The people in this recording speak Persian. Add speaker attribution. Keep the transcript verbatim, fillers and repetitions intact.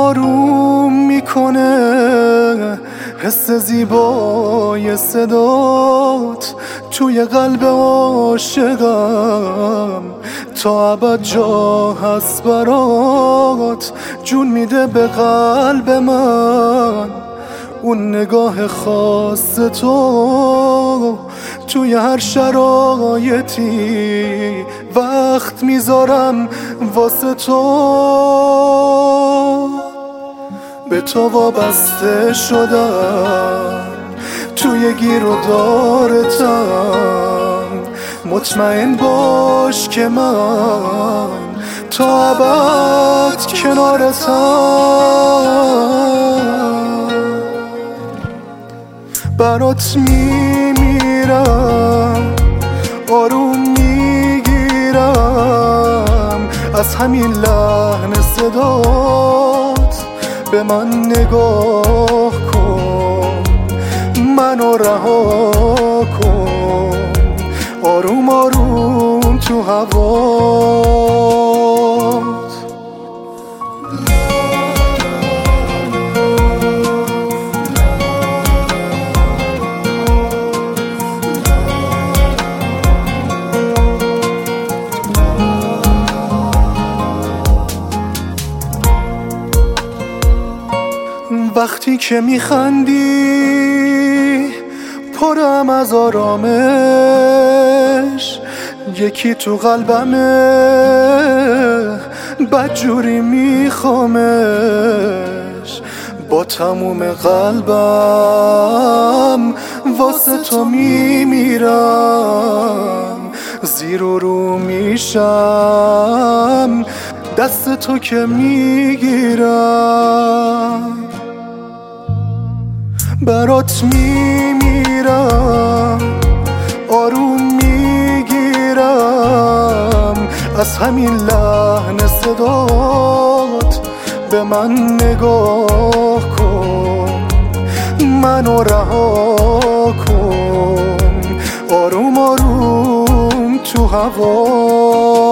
Speaker 1: آروم میکنه حس زیبای صدات توی قلب عاشقم، تا ابد جا هست برات، جون میده به قلب من اون نگاه خاص تو. توی هر شرایطی وقت میذارم واسه تو، به تو وابسته شدم، توی گیر و دارتم، مطمئن باش که من تا ابد کنارتم. برات میمیرم، آروم میگیرم از همین لحن صدات. به من نگاه کن، منو رها کن، آروم آروم تو هوات. وقتی که میخندی پرم از آرامش، یکی تو قلبمه بدجوری میخوامش. با تموم قلبم واسه تو میمیرم، زیر و رو میشم دست تو که میگیرم. برات میمیرم، آروم میگیرم از همین لحن صدات. به من نگاه کن، منو رها کن، آروم آروم تو هوا.